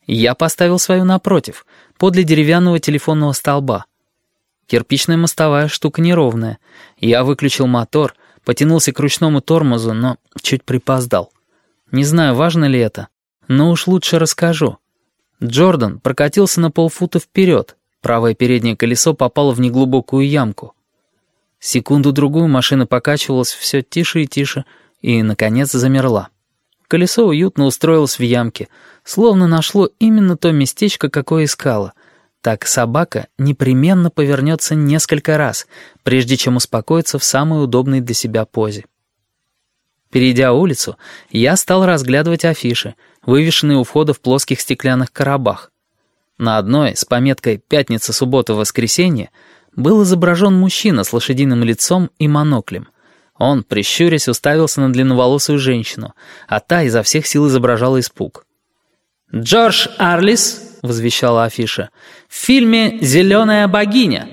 Я поставил свою напротив, подле деревянного телефонного столба. Кирпичная мостовая штука неровная. Я выключил мотор, потянулся к ручному тормозу, но чуть припоздал. Не знаю, важно ли это, но уж лучше расскажу. Джордан прокатился на полфута вперед. Правое переднее колесо попало в неглубокую ямку. Секунду-другую машина покачивалась все тише и тише и, наконец, замерла. Колесо уютно устроилось в ямке, словно нашло именно то местечко, какое искало. Так собака непременно повернется несколько раз, прежде чем успокоиться в самой удобной для себя позе. Перейдя улицу, я стал разглядывать афиши, вывешенные у входа в плоских стеклянных коробах. На одной с пометкой «Пятница, суббота, воскресенье» был изображен мужчина с лошадиным лицом и моноклем. Он, прищурясь, уставился на длинноволосую женщину, а та изо всех сил изображала испуг. «Джордж Арлис», — возвещала афиша, — «в фильме «Зеленая богиня».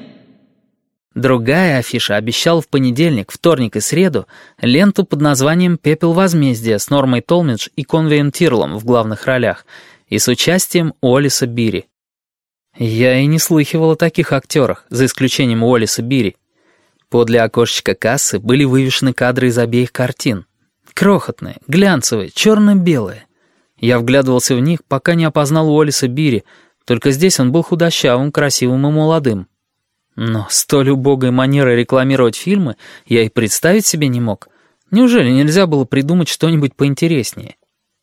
Другая афиша обещала в понедельник, вторник и среду ленту под названием «Пепел возмездия» с Нормой Толмидж и Конвеем Тирлом в главных ролях и с участием Уоллеса Бири. Я и не слыхивал о таких актерах, за исключением Уоллеса Бири. Подле окошечка кассы были вывешены кадры из обеих картин. Крохотные, глянцевые, черно-белые. Я вглядывался в них, пока не опознал Уоллеса Бири, только здесь он был худощавым, красивым и молодым. Но столь убогой манерой рекламировать фильмы я и представить себе не мог. Неужели нельзя было придумать что-нибудь поинтереснее?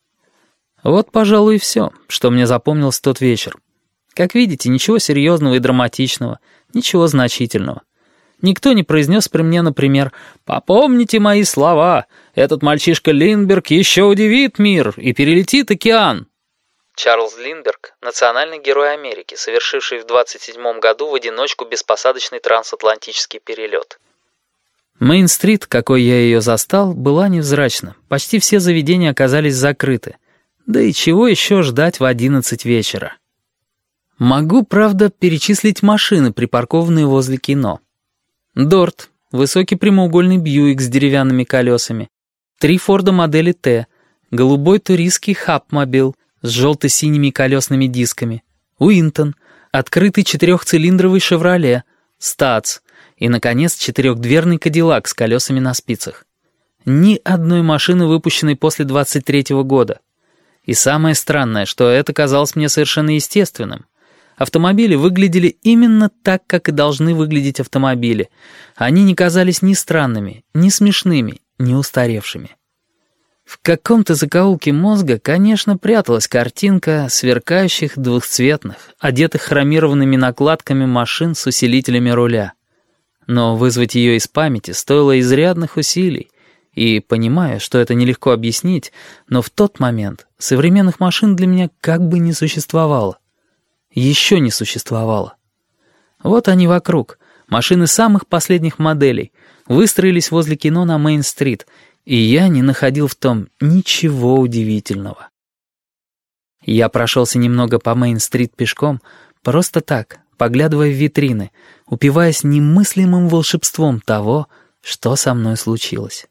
Вот, пожалуй, и все, что мне запомнилось в тот вечер. Как видите, ничего серьезного и драматичного, ничего значительного. Никто не произнес при мне, например, «Попомните мои слова, этот мальчишка Линдберг еще удивит мир и перелетит океан». Чарльз Линдберг — национальный герой Америки, совершивший в 27 году в одиночку беспосадочный трансатлантический перелет. Мейн-стрит, какой я ее застал, была невзрачна. Почти все заведения оказались закрыты. Да и чего еще ждать в 11 вечера? Могу, правда, перечислить машины, припаркованные возле кино. Дорт, высокий прямоугольный Бьюик с деревянными колесами, 3 Форда модели Т, голубой туристский Хапмобил с желто-синими колесными дисками, Уинтон, открытый 4-цилиндровый Шевроле, Статс и, наконец, 4-дверный Кадиллак с колесами на спицах. Ни одной машины, выпущенной после 23-го года. И самое странное, что это казалось мне совершенно естественным. Автомобили выглядели именно так, как и должны выглядеть автомобили. Они не казались ни странными, ни смешными, ни устаревшими. В каком-то закоулке мозга, конечно, пряталась картинка сверкающих двухцветных, одетых хромированными накладками машин с усилителями руля. Но вызвать ее из памяти стоило изрядных усилий, и, понимая, что это нелегко объяснить, но в тот момент современных машин для меня как бы не существовало. Еще не существовало. Вот они вокруг, машины самых последних моделей, выстроились возле кино на Мейн-стрит, и я не находил в том ничего удивительного. Я прошелся немного по Мейн-стрит пешком, просто так, поглядывая в витрины, упиваясь немыслимым волшебством того, что со мной случилось.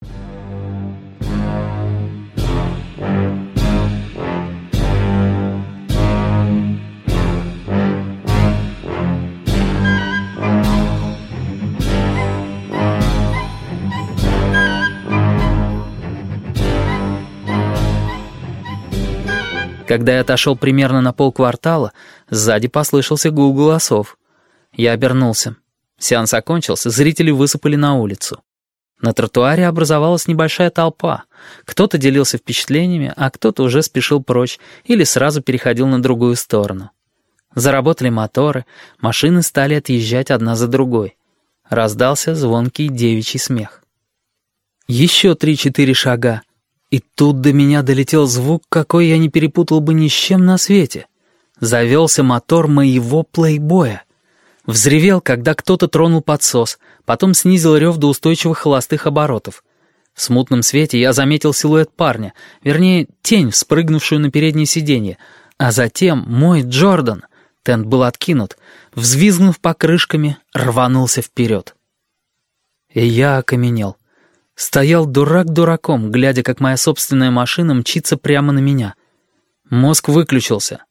Когда я отошел примерно на полквартала, сзади послышался гул голосов. Я обернулся. Сеанс окончился, зрители высыпали на улицу. На тротуаре образовалась небольшая толпа. Кто-то делился впечатлениями, а кто-то уже спешил прочь или сразу переходил на другую сторону. Заработали моторы, машины стали отъезжать одна за другой. Раздался звонкий девичий смех. Еще 3-4 шага. И тут до меня долетел звук, какой я не перепутал бы ни с чем на свете. Завелся мотор моего плейбоя. Взревел, когда кто-то тронул подсос, потом снизил рев до устойчивых холостых оборотов. В смутном свете я заметил силуэт парня, вернее, тень, спрыгнувшую на переднее сиденье, а затем мой Джордан, тент был откинут, взвизгнув покрышками, рванулся вперед. И я окаменел. Стоял дурак дураком, глядя, как моя собственная машина мчится прямо на меня. Мозг выключился,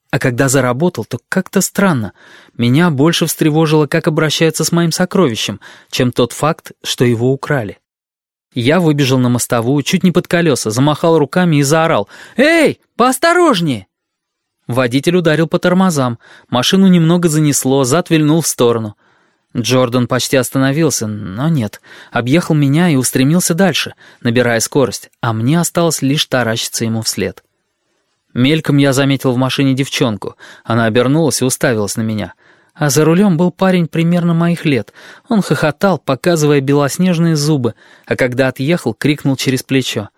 А когда заработал, то как-то странно. Меня больше встревожило, как обращаются с моим сокровищем, чем тот факт, что его украли. Я выбежал на мостовую, чуть не под колеса, замахал руками и заорал: «Эй, поосторожнее!» Водитель ударил по тормозам, машину немного занесло, зад вильнул в сторону. Джордан почти остановился, но нет, объехал меня и устремился дальше, набирая скорость, а мне осталось лишь таращиться ему вслед. Мельком я заметил в машине девчонку. Она обернулась и уставилась на меня. А за рулем был парень примерно моих лет. Он хохотал, показывая белоснежные зубы, а когда отъехал, крикнул через плечо: